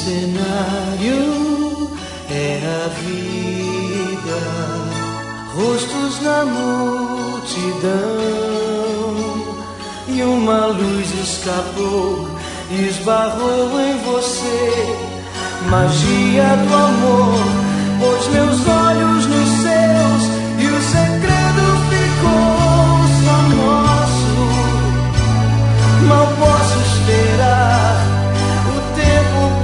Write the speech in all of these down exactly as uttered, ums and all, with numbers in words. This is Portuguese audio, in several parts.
cenário é a vida, rostos na multidão, e uma luz escapou e esbarrou em você. Magia do amor, pôs meus olhos nos seus e o segredo ficou só nosso. Mal posso esperar o tempo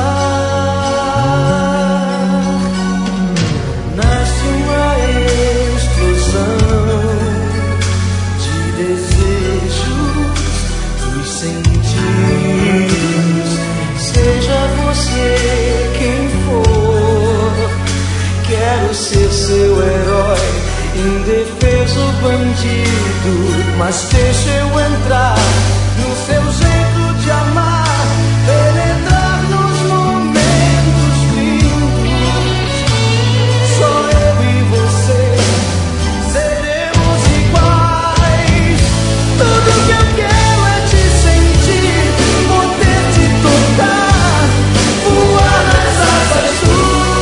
passar. Nasce uma explosão de desejos dos sentidos. Seja você quem for, quero ser seu herói, indefeso bandido. Mas deixa eu entrar no seu jeito de amar, penetrar nos momentos lindos. Só eu e você seremos iguais. Tudo que eu quero é te sentir, poder te tocar, voar nas asas do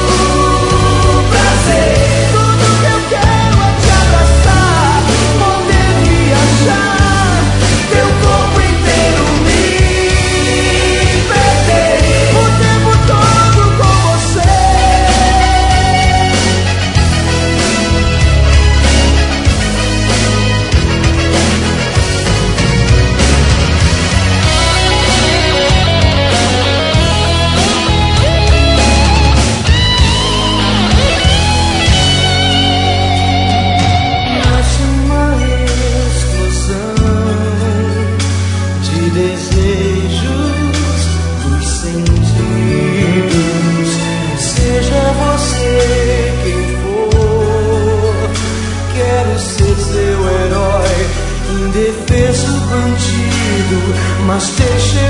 prazer. Tudo que eu quero é te abraçar, poder viajar, teu corpo inteiro me perder, o tempo todo com você. Nasce uma explosão de desejos dos sentidos. Seja você quem for, quero ser seu herói, indefeso bandido. Mas deixa